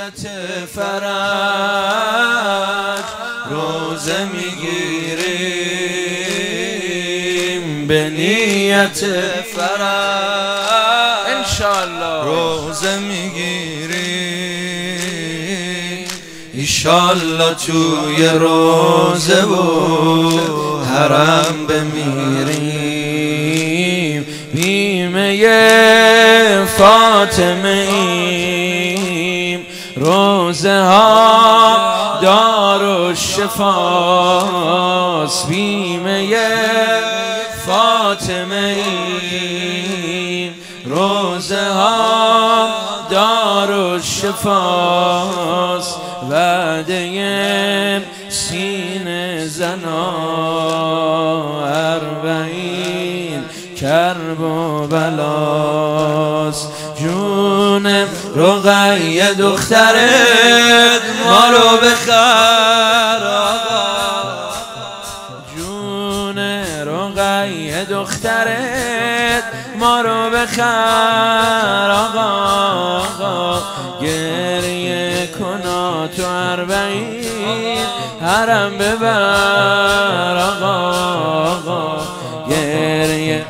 نیت فرج روزه میگیریم، به نیت فرج انشالله روزه میگیریم، ایشالله توی روزه و حرم بمیریم. بیمه فاطمه ایم، روزه ها دارالشفاست. بیمه فاطمه ایم، روزه ها دارالشفاست. وعده سینه زنا 40 کرب و بلاست. جون رقیه دخترت ما رو بخر آقا، جون رقیه دخترت ما رو بخر آقا. گریه کنا تو 40 حرم ببر آقا، گریه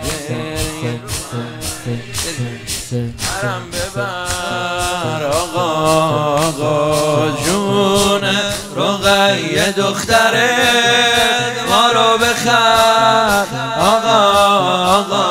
حرم ببر آقا. جون رقیه دخترت ما رو بخر آقا.